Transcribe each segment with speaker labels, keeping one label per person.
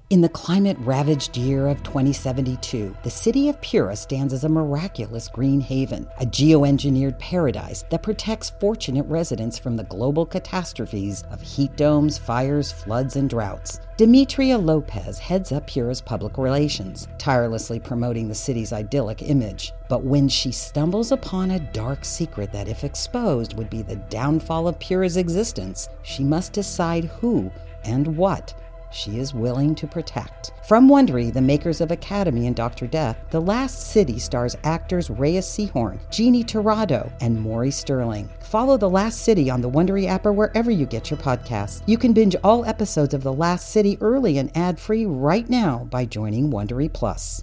Speaker 1: In the climate-ravaged year of 2072, the city of Pura stands as a miraculous green haven, a geoengineered paradise that protects fortunate residents from the global catastrophes of heat domes, fires, floods, and droughts. Demetria Lopez heads up Pura's public relations, tirelessly promoting the city's idyllic image. But when she stumbles upon a dark secret that, if exposed, would be the downfall of Pura's existence, she must decide who and what she is willing to protect. From Wondery, the makers of Academy and Dr. Death, The Last City stars actors Reyes Sehorn, Jeannie Torrado, and Maury Sterling. Follow The Last City on the Wondery app or wherever you get your podcasts. You can binge all episodes of The Last City early and ad-free right now by joining Wondery Plus.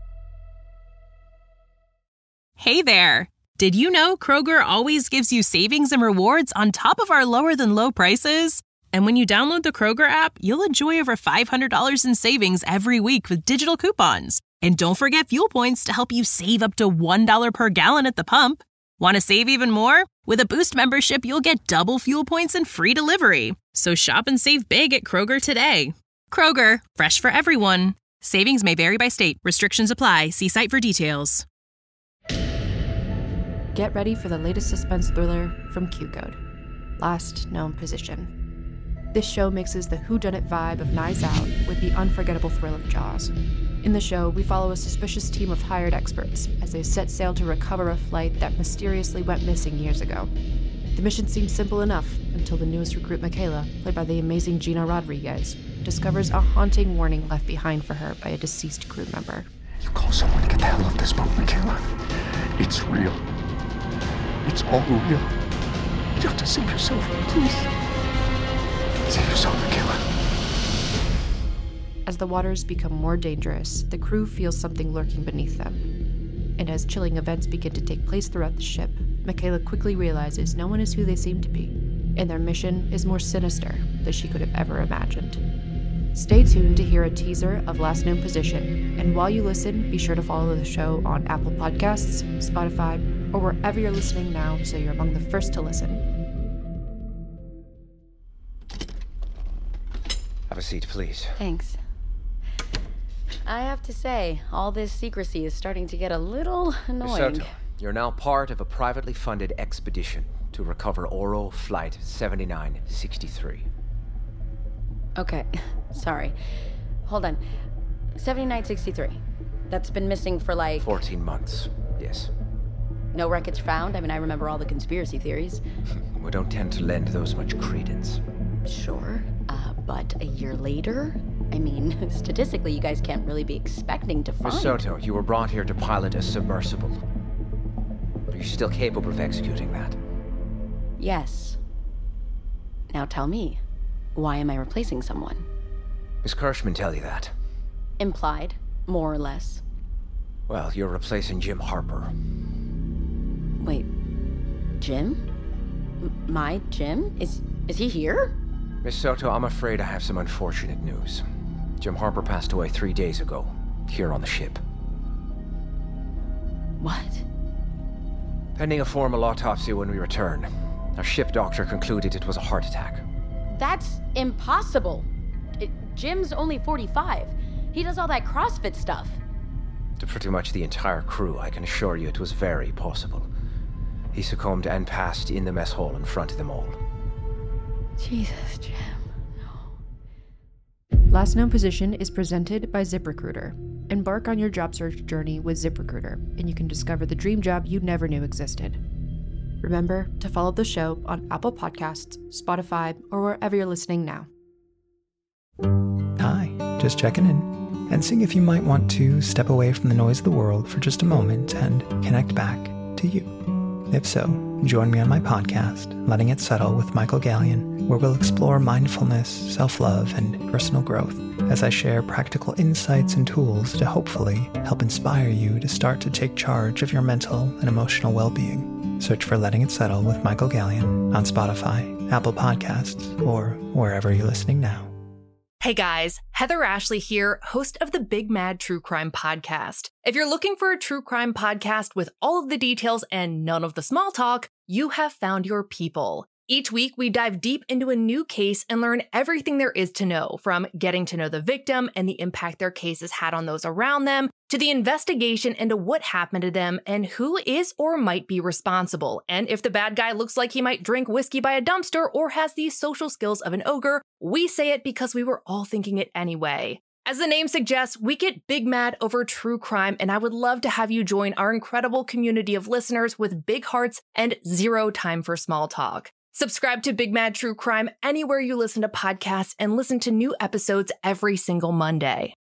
Speaker 2: Hey there! Did you know Kroger always gives you savings and rewards on top of our lower-than-low prices? And when you download the Kroger app, you'll enjoy over $500 in savings every week with digital coupons. And don't forget fuel points to help you save up to $1 per gallon at the pump. Want to save even more? With a Boost membership, you'll get double fuel points and free delivery. So shop and save big at Kroger today. Kroger, fresh for everyone. Savings may vary by state. Restrictions apply. See site for details.
Speaker 3: Get ready for the latest suspense thriller from Q-Code, Last Known Position. This show mixes the whodunit vibe of Knives Out with the unforgettable thrill of Jaws. In the show, we follow a suspicious team of hired experts as they set sail to recover a flight that mysteriously went missing years ago. The mission seems simple enough until the newest recruit, Michaela, played by the amazing Gina Rodriguez, discovers a haunting warning left behind for her by a deceased crew member.
Speaker 4: You call someone to get the hell off this boat, Michaela. It's real. It's all real. You have to save yourself, please. Save yourself, Michaela.
Speaker 3: As the waters become more dangerous, the crew feels something lurking beneath them. And as chilling events begin to take place throughout the ship, Michaela quickly realizes no one is who they seem to be, and their mission is more sinister than she could have ever imagined. Stay tuned to hear a teaser of Last Known Position, and while you listen, be sure to follow the show on Apple Podcasts, Spotify, or wherever you're listening now so you're among the first to listen.
Speaker 5: Have a seat, please.
Speaker 6: Thanks. I have to say, all this secrecy is starting to get a little annoying.
Speaker 5: Soto, you're now part of a privately funded expedition to recover Oro Flight 7963.
Speaker 6: Okay, sorry. Hold on. 7963. That's been missing for
Speaker 5: 14 months, yes.
Speaker 6: No wreckage found? I mean, I remember all the conspiracy theories.
Speaker 5: We don't tend to lend those much credence.
Speaker 6: Sure. But a year later? I mean, statistically, you guys can't really be expecting to find...
Speaker 5: Miss Soto, you were brought here to pilot a submersible. Are you still capable of executing that?
Speaker 6: Yes. Now tell me, why am I replacing someone?
Speaker 5: Miss Kirschman tell you that?
Speaker 6: Implied, more or less.
Speaker 5: Well, you're replacing Jim Harper.
Speaker 6: Wait, Jim? My Jim? Is he here?
Speaker 5: Miss Soto, I'm afraid I have some unfortunate news. Jim Harper passed away 3 days ago, here on the ship.
Speaker 6: What?
Speaker 5: Pending a formal autopsy when we return. Our ship doctor concluded it was a heart attack.
Speaker 6: That's impossible. Jim's only 45. He does all that CrossFit stuff.
Speaker 5: To pretty much the entire crew, I can assure you it was very possible. He succumbed and passed in the mess hall in front of them all.
Speaker 6: Jesus, Jim. No.
Speaker 3: Last Known Position is presented by ZipRecruiter. Embark on your job search journey with ZipRecruiter, and you can discover the dream job you never knew existed. Remember to follow the show on Apple Podcasts, Spotify, or wherever you're listening now.
Speaker 7: Hi, just checking in and seeing if you might want to step away from the noise of the world for just a moment and connect back to you. If so, join me on my podcast, Letting It Settle with Michael Gallion, where we'll explore mindfulness, self-love, and personal growth as I share practical insights and tools to hopefully help inspire you to start to take charge of your mental and emotional well-being. Search for Letting It Settle with Michael Gallion on Spotify, Apple Podcasts, or wherever you're listening now.
Speaker 8: Hey guys, Heather Ashley here, host of the Big Mad True Crime Podcast. If you're looking for a true crime podcast with all of the details and none of the small talk, you have found your people. Each week, we dive deep into a new case and learn everything there is to know, from getting to know the victim and the impact their case has had on those around them, to the investigation into what happened to them and who is or might be responsible. And if the bad guy looks like he might drink whiskey by a dumpster or has the social skills of an ogre, we say it because we were all thinking it anyway. As the name suggests, we get big mad over true crime, and I would love to have you join our incredible community of listeners with big hearts and zero time for small talk. Subscribe to Big Mad True Crime anywhere you listen to podcasts and listen to new episodes every single Monday.